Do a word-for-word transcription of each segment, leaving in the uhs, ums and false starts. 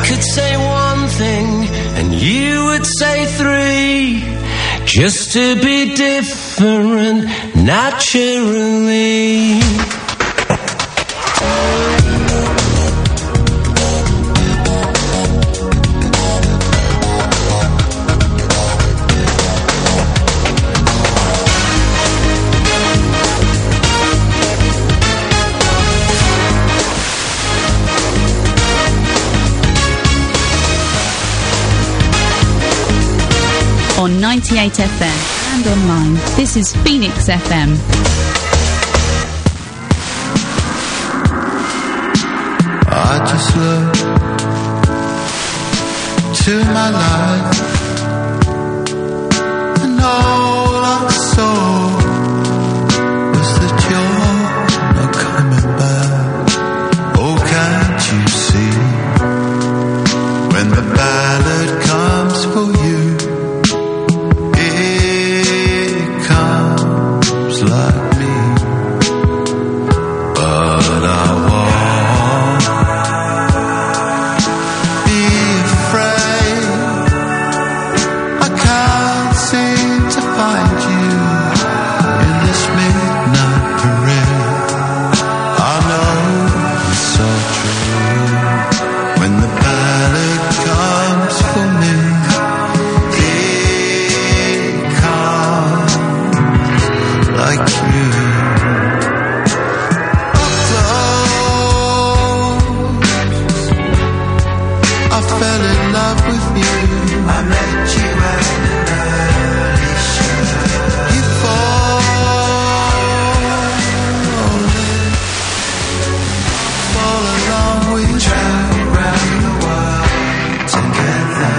could say one thing and you would say three, just to be different naturally. On ninety-eight F M and online, this is Phoenix F M. I just look to my life, and all I saw was that you're not coming back. Oh, can't you see, when the ballad comes for you, like me, but I won't be afraid. I can't seem to find you in this midnight parade. I know it's so true, when the ballad comes for me, it comes like you. Up close, I fell in love with you. I met you at an early show. You fall, fall along with you. Travel round the world together.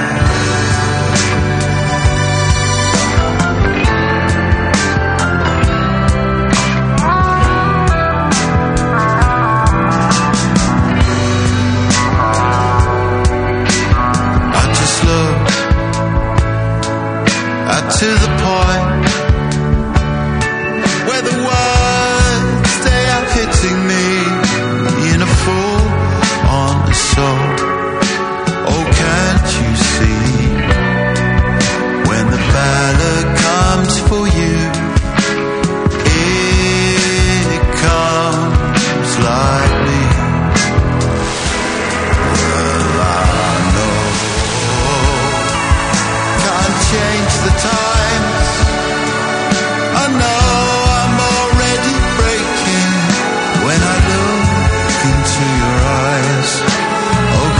To the point where the words, they are hitting me in a full on assault. Oh, can't you see, when the ballad comes for you, it comes like me. Well, I know can't change the time. I know I'm already breaking when I look into your eyes. Oh,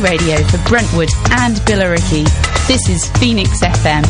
radio for Brentwood and Billericay. This is Phoenix F M.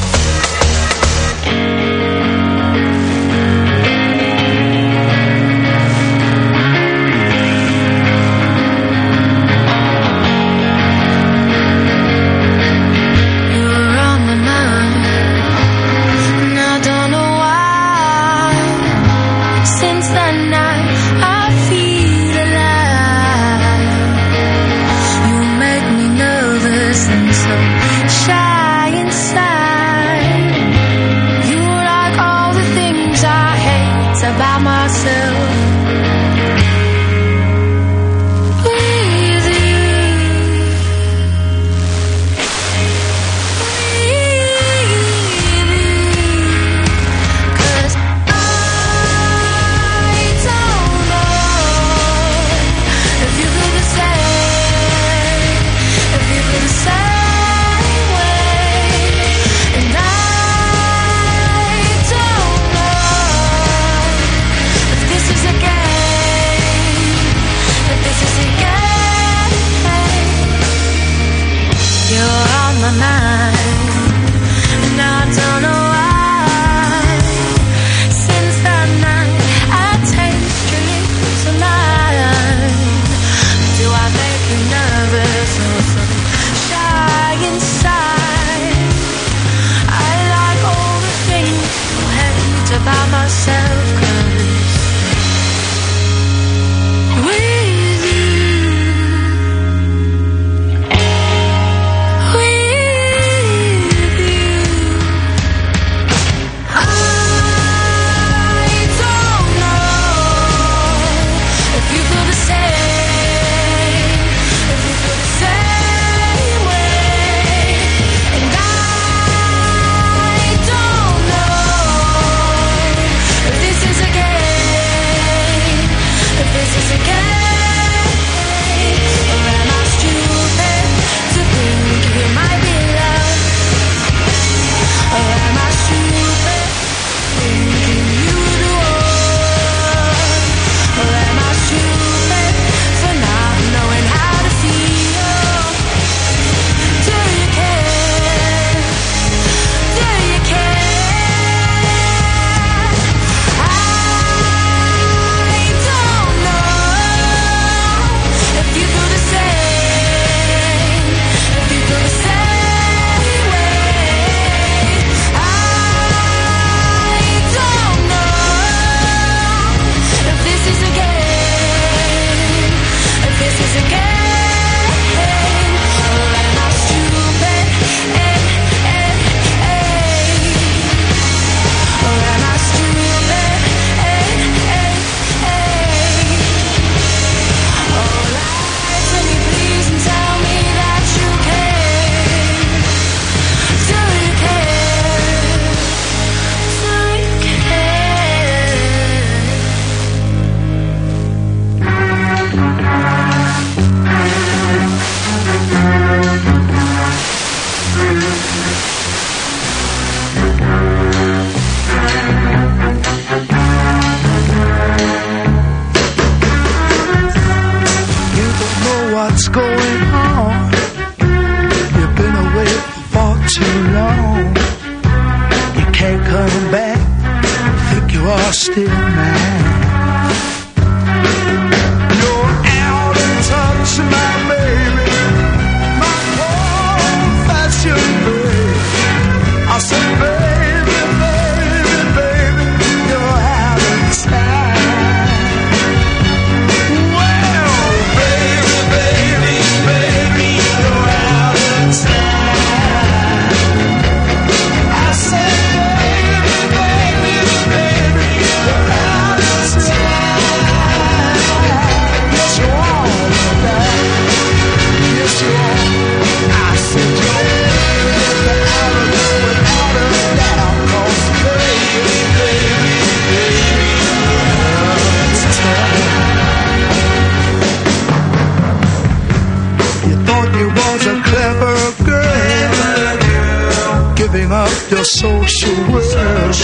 Social world,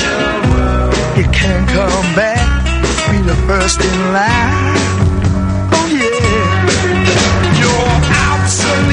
you can't come back, be the first in line. Oh yeah, you're absolute.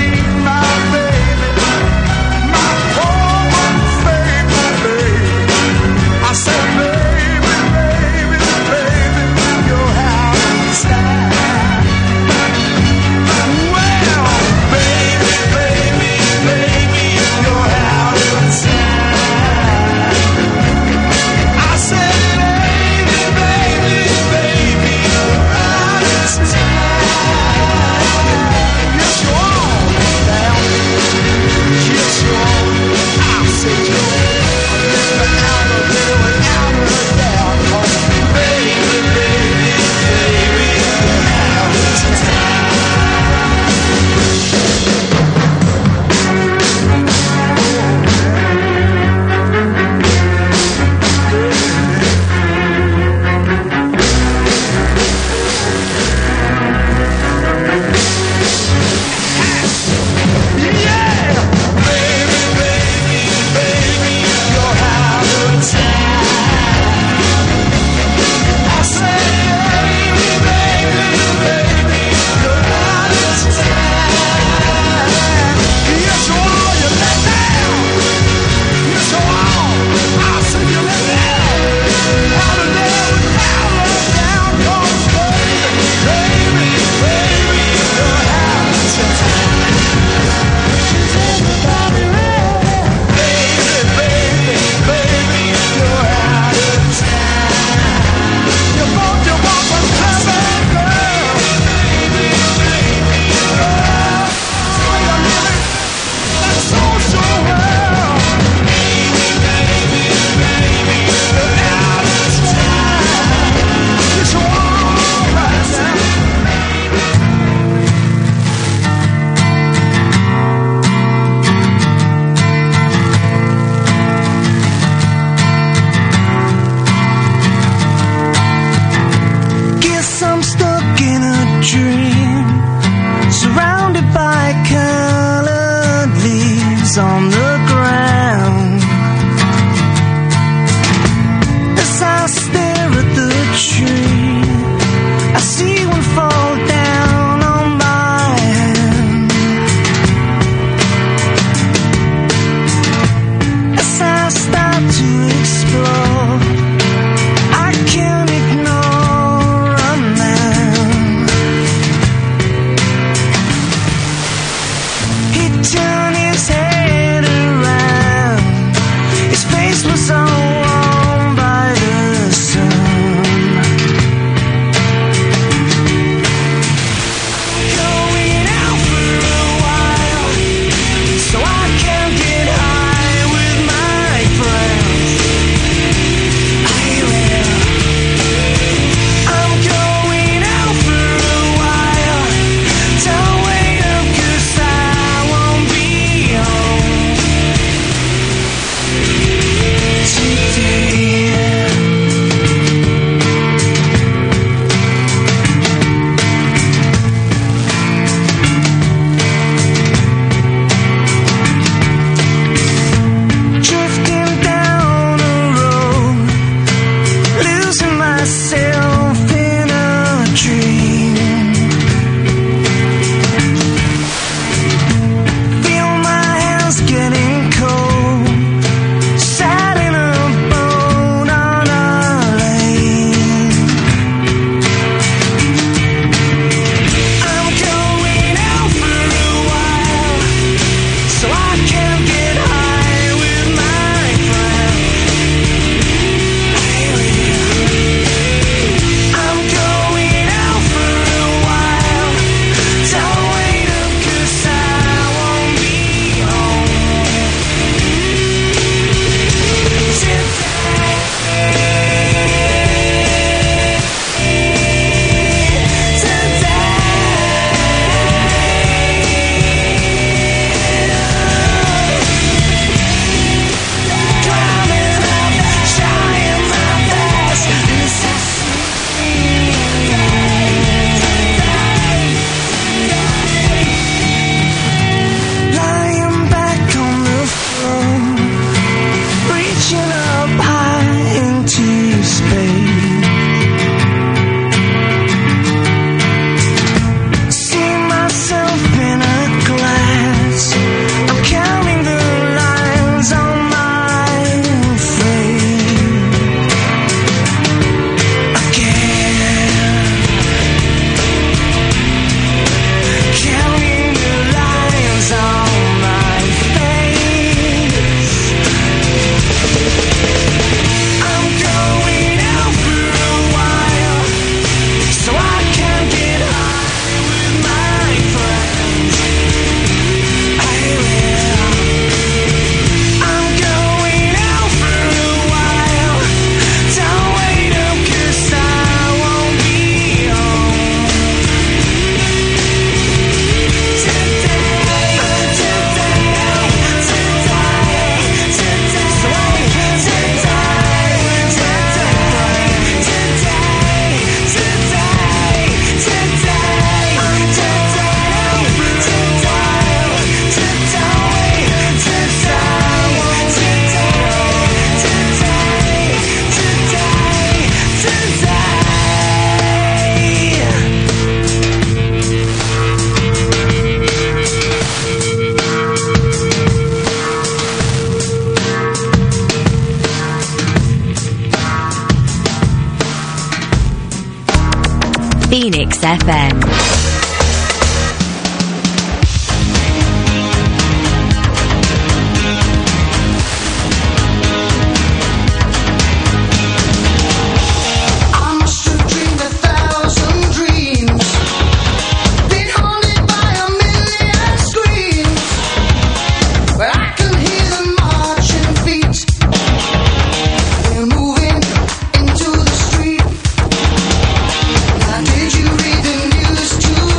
Phoenix F M. Did you read the news too?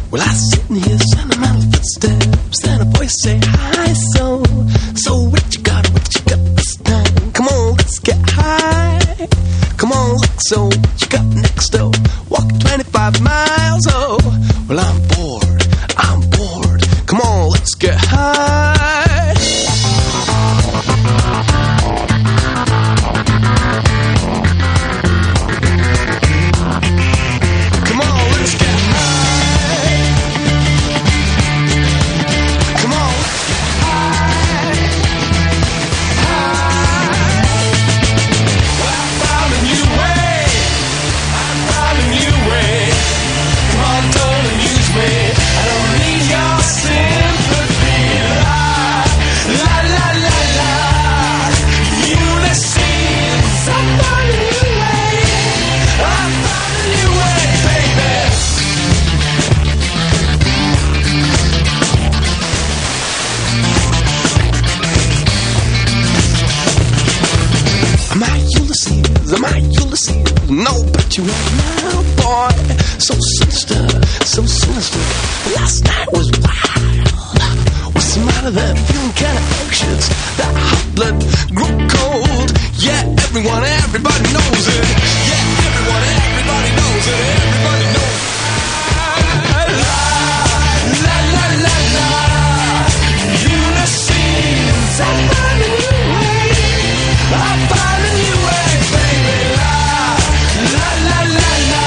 Well, I sit in here, sentimental footsteps, and a voice say, hi, so, so what you got, what you got this time? Come on, let's get high. Come on, look, so what you got next door? Walking twenty-five miles, oh, well, I'm bored, I'm bored. Come on, let's get high. Come on, let's get high. Come on, let's get high. High. Well, I found a new way. I found a new way. Come on, don't amuse me. I don't need your sympathy. La, la, la, la, la. Ulysses, I found a new way. I found a new way, baby. Am I Ulysses? Am I Ulysses? No, but you are my boy. So sinister, so sinister. Last night was wild. What's the matter there? Feeling kinda anxious. That hot blood grew cold. Yeah, everyone, everybody knows it. Yeah, everyone, everybody knows it. Everybody knows it. La, la, la, la, la. Ulysses, I found a new way. I found a new way, baby. La, la, la, la, la.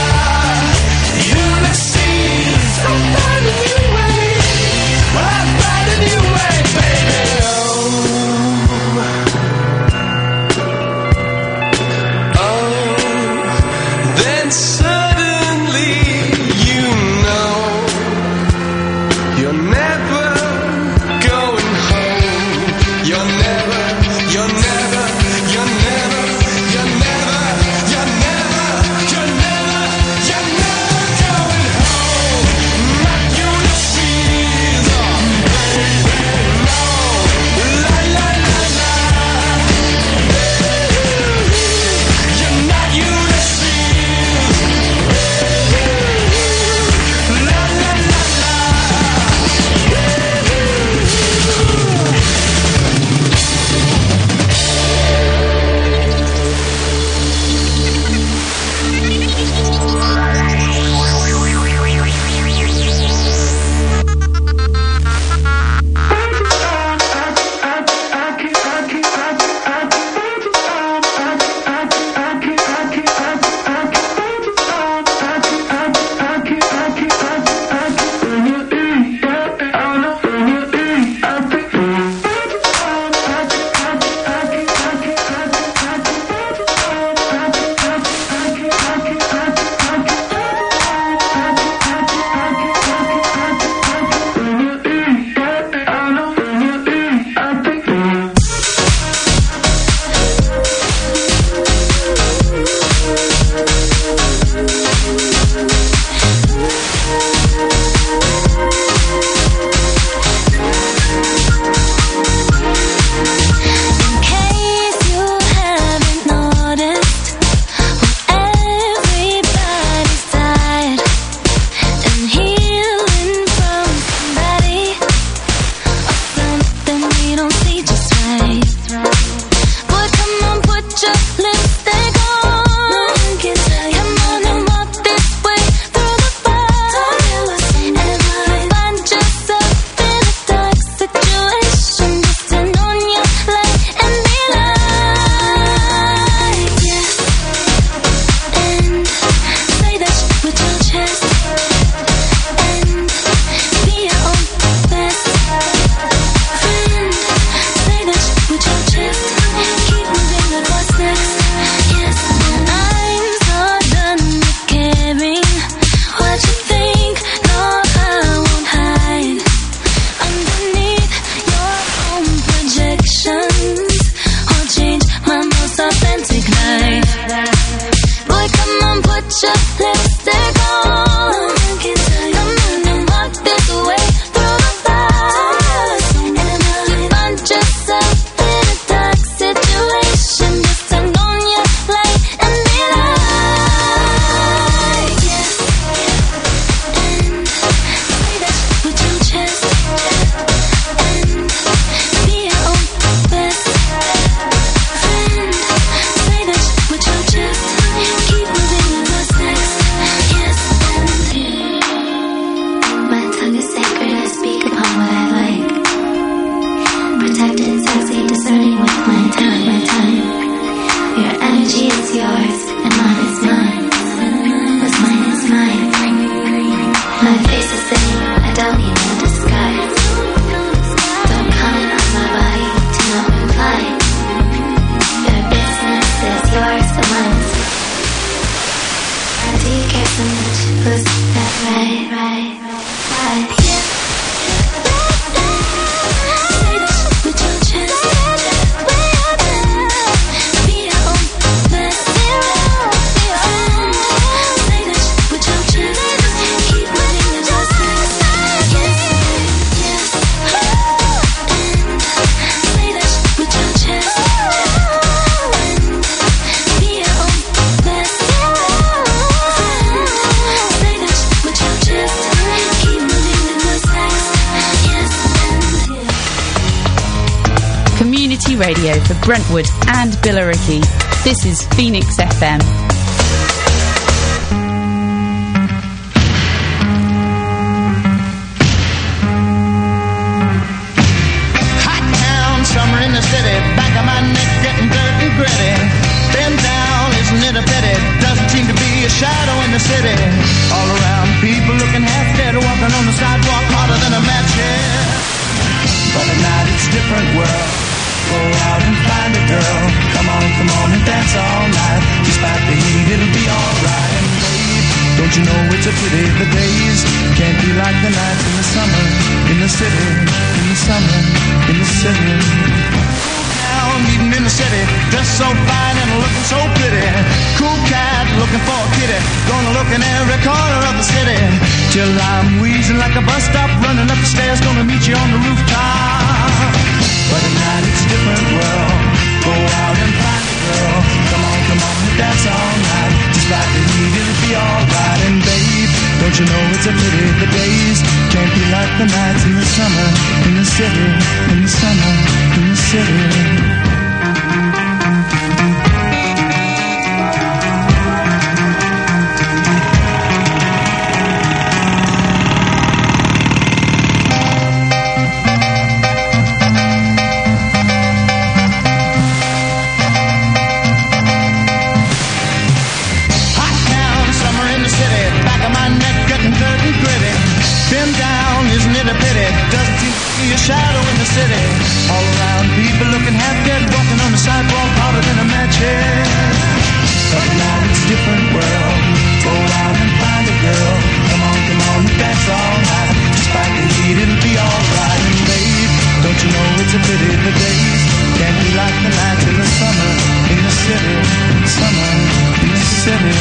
Ulysses, I found a new way. I found a new way, baby. Oh, oh. Then suddenly Radio for Brentwood and Billericay. This is Phoenix F M. Hot town, summer in the city, back of my neck getting dirt and gritty. Bend down, isn't it a pity? Doesn't seem to be a shadow in the city. All around, people looking half dead, walking on the sidewalk harder than a match head. But at night it's a different world. Go out and find a girl. Come on, come on and dance all night. Despite the heat, it'll be alright. And babe, don't you know it's a pity the days can't be like the nights in the summer, in the city, in the summer, in the city. Down, meeting in the city, dressed so fine and looking so pretty. Cool cat, looking for a kitty. Gonna look in every corner of the city till I'm wheezing like a bus stop, running up the stairs. Gonna meet you on the rooftop. But at night it's a different world. Go out and find a girl. Come on, come on and dance all night. Just like the heat, it'll be alright. And babe, don't you know it's a pity the days can't be like the nights in the summer, in the city, in the summer, in the city. A shadow in the city. All around, people looking half dead, walking on the sidewalk harder than a match head. But now it's a different world. Go out and find a girl. Come on, come on, dance all night. Despite the heat, it'll be alright. And babe, don't you know it's a pity the days can't be like the nights in the summer, in the city, summer, in the city.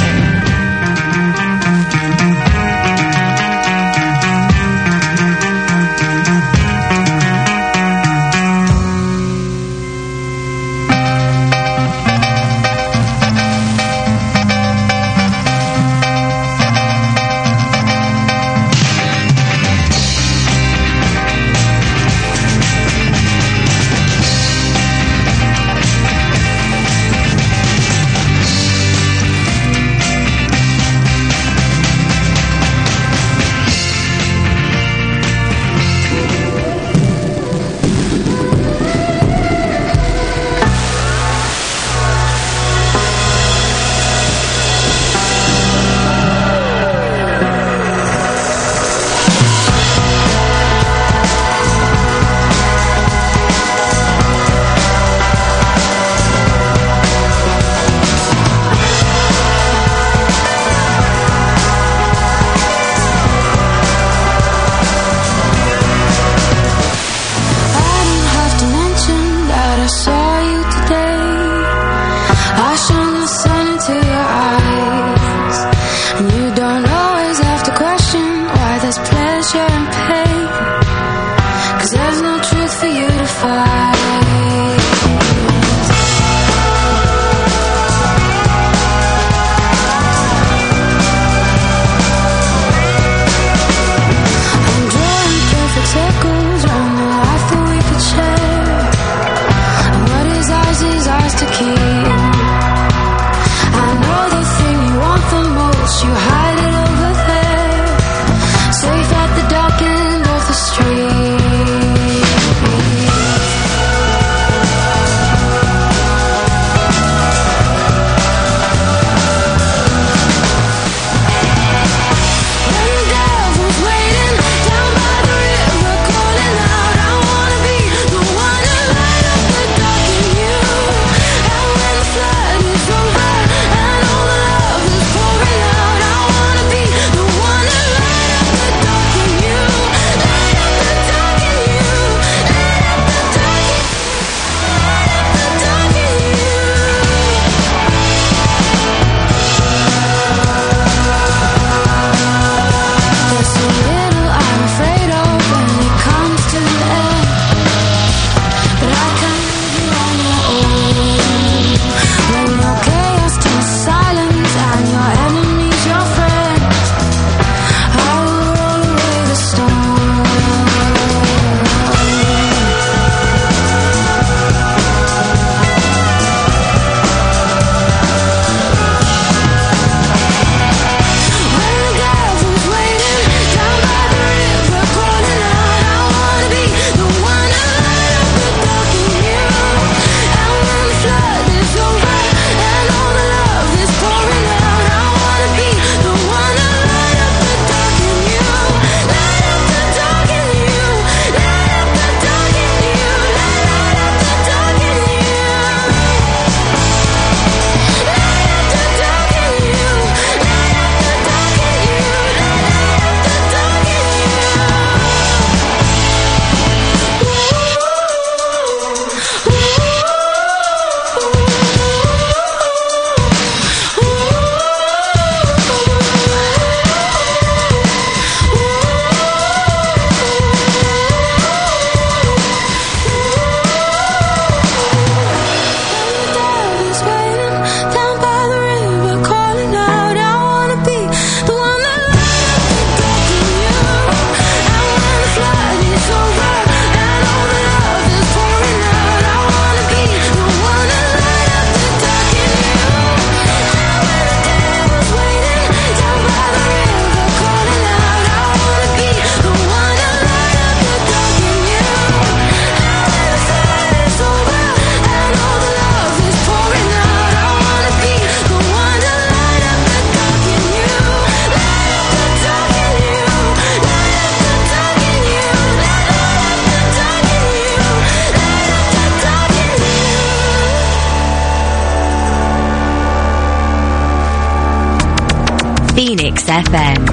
Phoenix F M.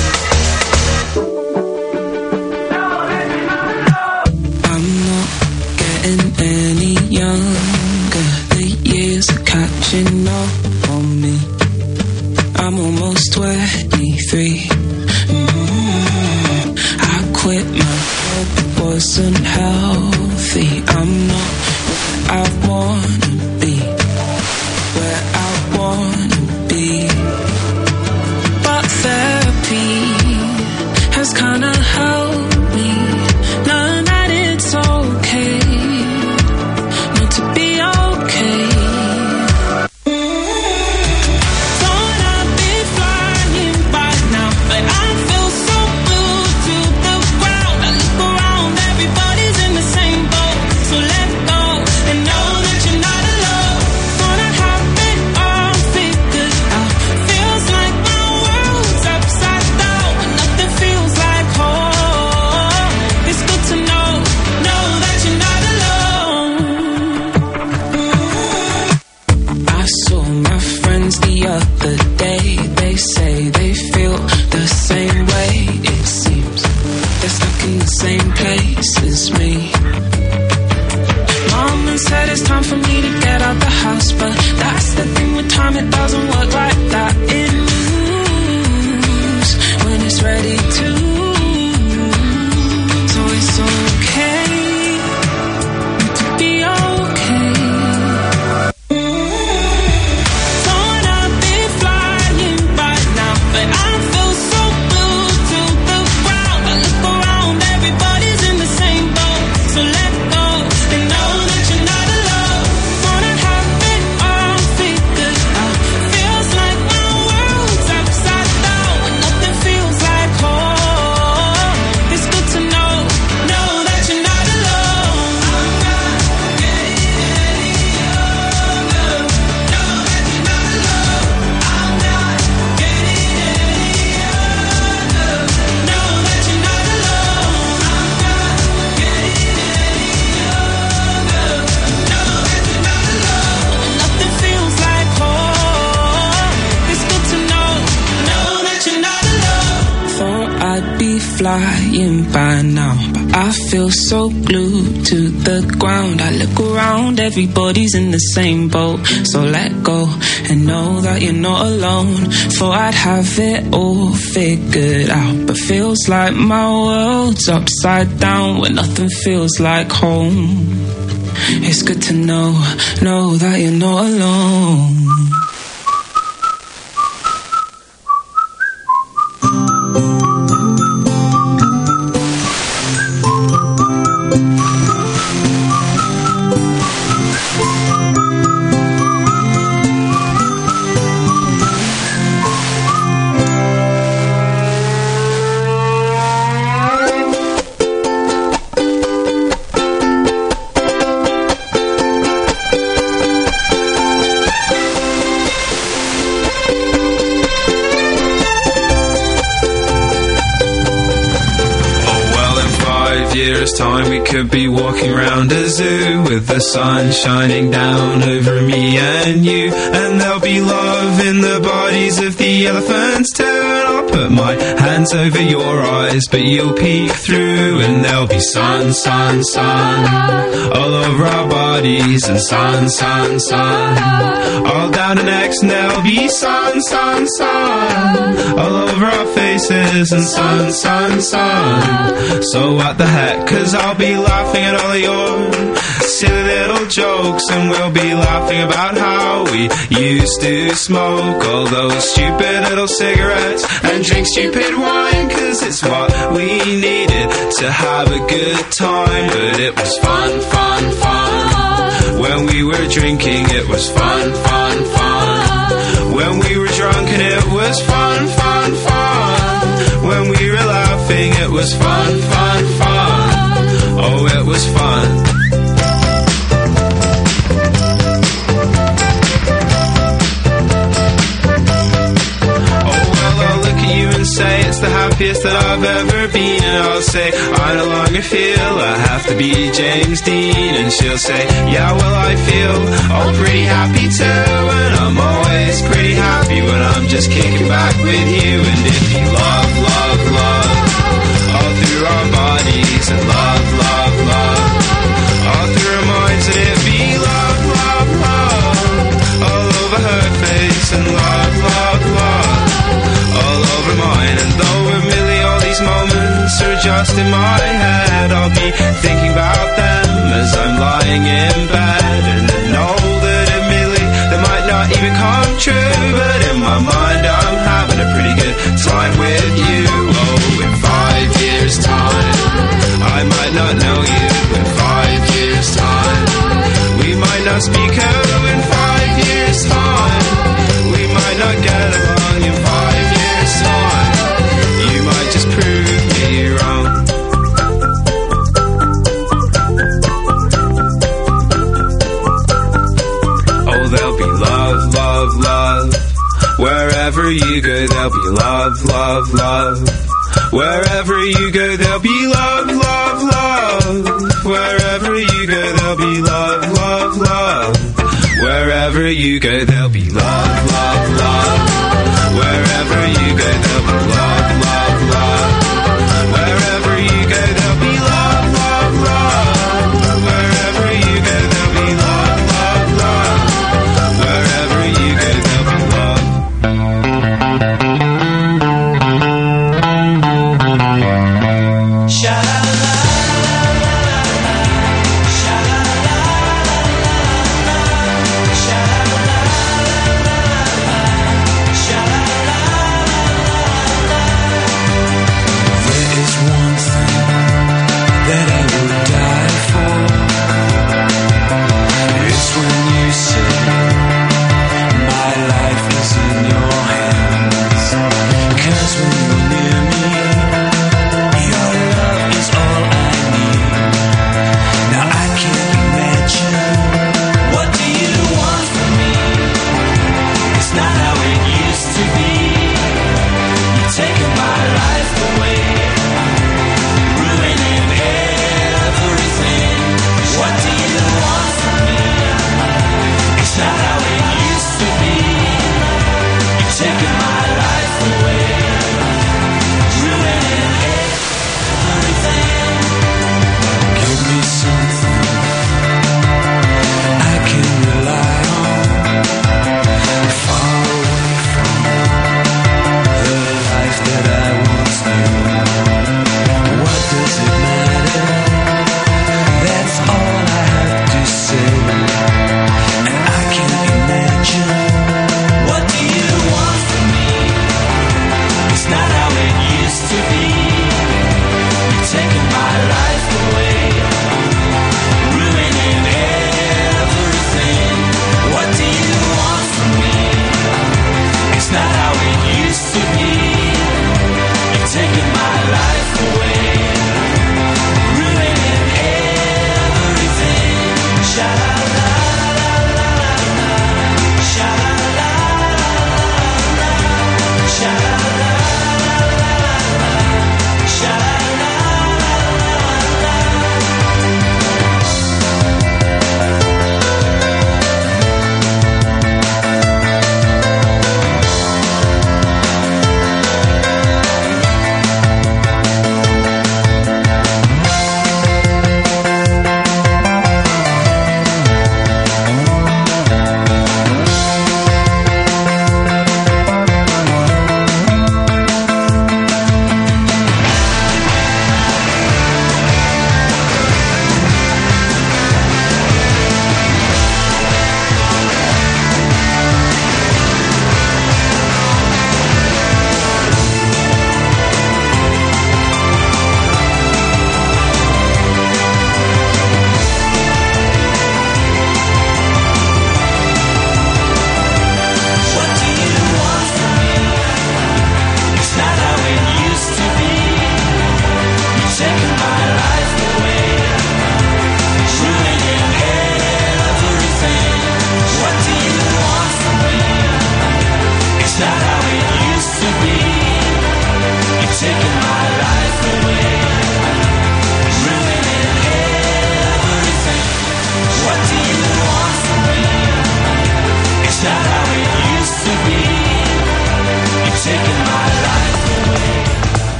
Catching up on me. I'm almost twenty-three. Mm-hmm. I quit my job, wasn't healthy. I'm not where I wanna be, where I wanna be. But therapy has kinda helped me learn that it's okay not to be okay. It doesn't work like that. It moves when it's ready to. So it's okay to be okay. Thought I'd be flying by now, but I feel so glued to the ground. I look around, everybody's in the same boat. So let go and know that you're not alone. Wanna have it all figured out. Feels like my world's upside down when nothing feels like home. It's good to know, know that you're not alone. I'm not getting any younger. Know that you're not alone. I'm not getting any younger. Know that you're not alone. I'm not getting any younger. Know that you're not alone. When nothing feels like home. It's good to know, know that you're not alone. Thought I'd be flying by now, but I feel so glued to the ground. I look around, everybody's in the same boat. So let go and know that you're not alone. Thought I'd have it all figured out, but feels like my world's upside down when nothing feels like home. It's good to know, know that you're not alone. Time we could be walking round a zoo with the sun shining down over me and you, and there'll be love in the bodies of the elephants too. And I'll put my hands over your eyes, but you'll peek through, and there'll be sun, sun, sun all over our bodies, and sun, sun, sun all down our necks, and there'll be sun, sun, sun all over our faces, and sun, sun, sun. So what the heck? 'Cause I'll be laughing at all of your silly little jokes, and we'll be laughing about how we used to smoke all those stupid little cigarettes and drink stupid wine, 'cause it's what we needed to have a good time. But it was fun, fun, fun. When we were drinking, it was fun, fun, fun. When we were drunk, and it was fun, fun, fun. When we were laughing, it was fun, fun, fun. Oh, it was fun. Oh, well, I'll look at you and say it's the happy happiest that I've ever been. And I'll say, I no longer feel I have to be James Dean. And she'll say, yeah, well, I feel all pretty happy too. And I'm always pretty happy when I'm just kicking back with you. And if you love, love, love all through our bodies, and love, love, love all through our minds, and it be love, love, love all over her face, and love, love, love all over mine. And though admittedly all these moments are just in my head, I'll be thinking about them as I'm lying in bed. And I know that admittedly they might not even come true, but in my mind I'm having a pretty good time with you. Oh, in five years time I might not know you. In five years time we might not speak. Oh, in five years time we might not get along. In five years time you might just prove me wrong. Oh, there'll be love, love, love wherever you go. There'll be love, love, love wherever you go. There'll be love, love, love wherever you go. There'll be love, love, love wherever you go. There'll be love, love, love wherever you go. There'll be love, love, love wherever you go. There'll be love, love, love wherever you go. There'll be love, love, love wherever you go. There'll be love. Sha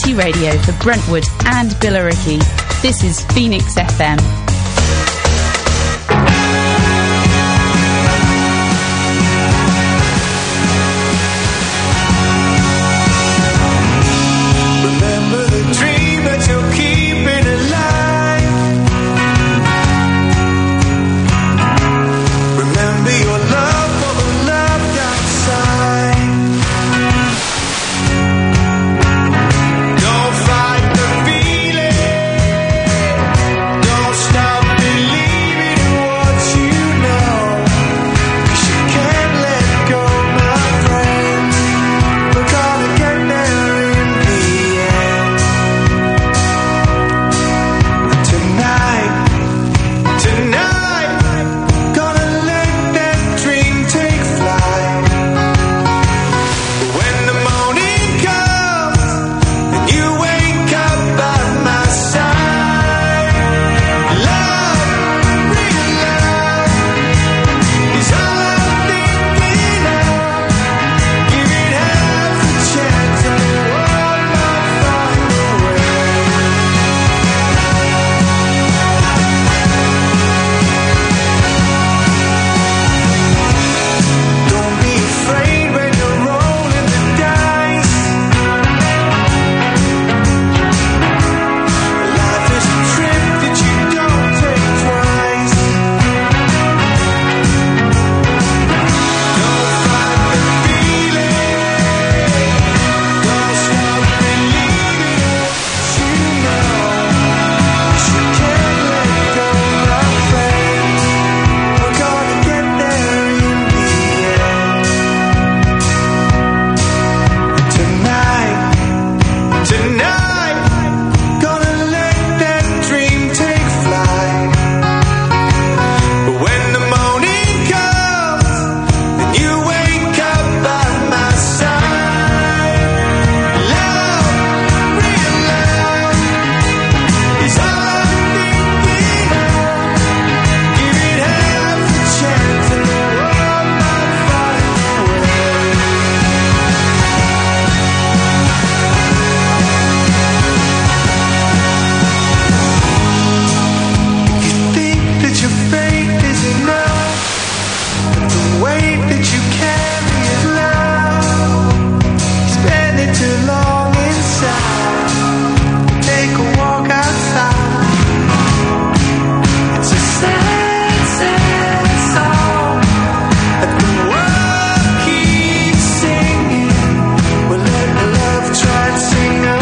community radio for Brentwood and Billericay. This is Phoenix F M. Remember the dream that you're keeping alive. Remember your love for the left outside. Don't fight the feeling. Don't stop believing in what you know. 'Cause you can't let go, my friend. We're gonna get there in the end. Tonight, tonight, gonna let that dream take flight. When the morning comes and you wake up by my side, love, real love, is all I'm thinking of. Give it half a chance and the world might find a way. Don't be afraid when you're rolling the dice. Life is a trip that you don't take twice. Don't fight the feeling. Don't stop believing what you know. 'Cause you can't let go, my friend. We're gonna get there in the end. Tonight, tonight, gonna let that dream take flight. When the morning comes and you wake up by my side, love, real love, is all I'm thinking of. Give it half a chance and the world might find a way. You think that your faith is enough, but the weight that you carry is love. Spend it too long inside. Take a walk outside. It's a sad, sad song that the world keeps singing. Well, let love try to sing along.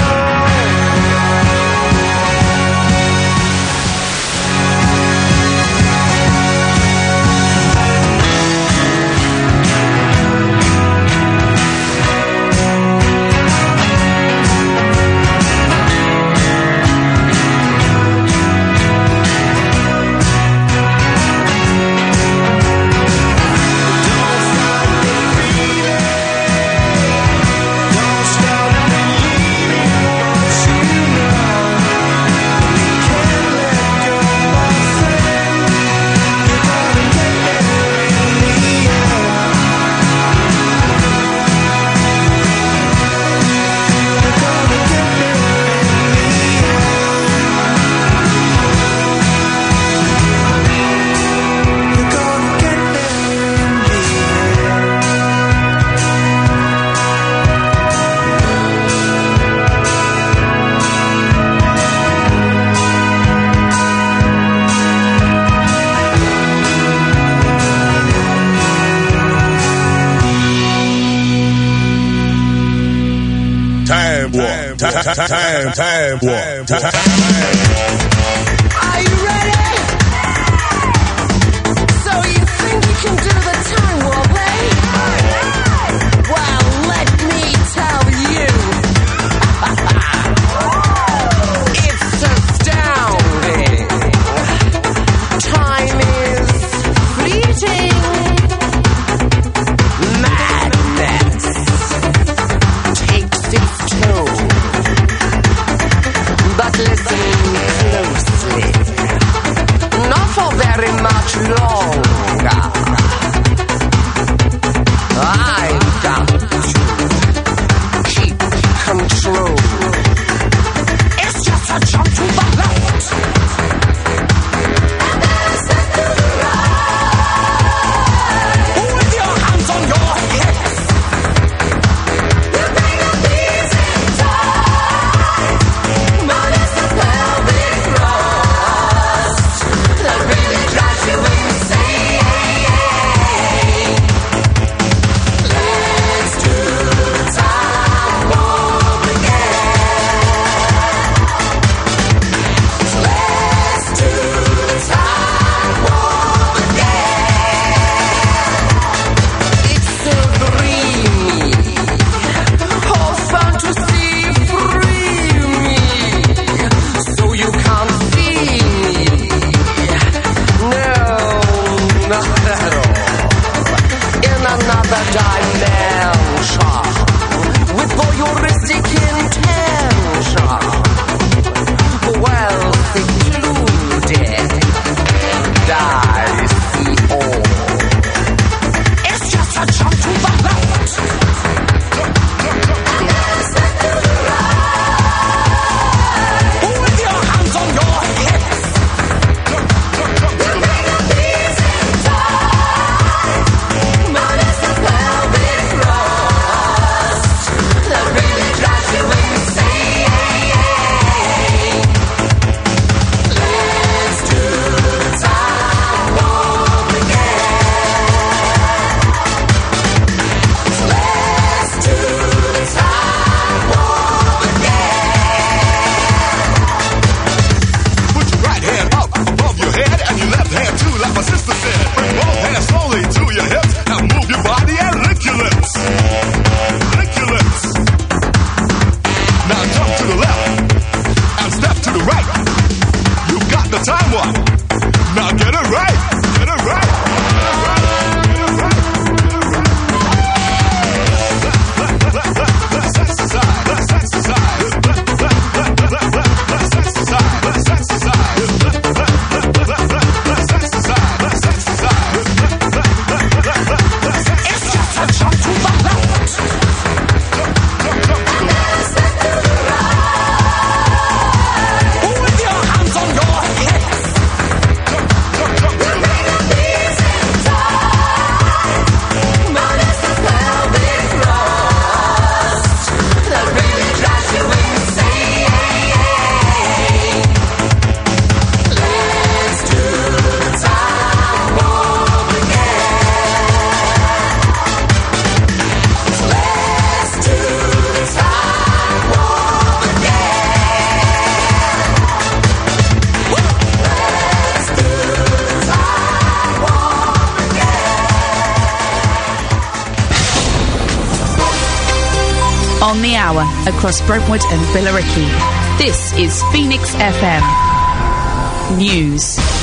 Don't stop believing what you know. You can't let go, my friend. You're gonna get there in the end. You're gonna get there in the end. You're gonna get there in the end. Time warp. Time, time, time warp. Time. Are you ready? So you think you can do the time warp, eh? Well, let me tell you. It's astounding. Time is fleeting. Madness takes its toll. But listen closely. Not for very much long. On the hour, across Brentwood and Billericay. This is Phoenix F M News.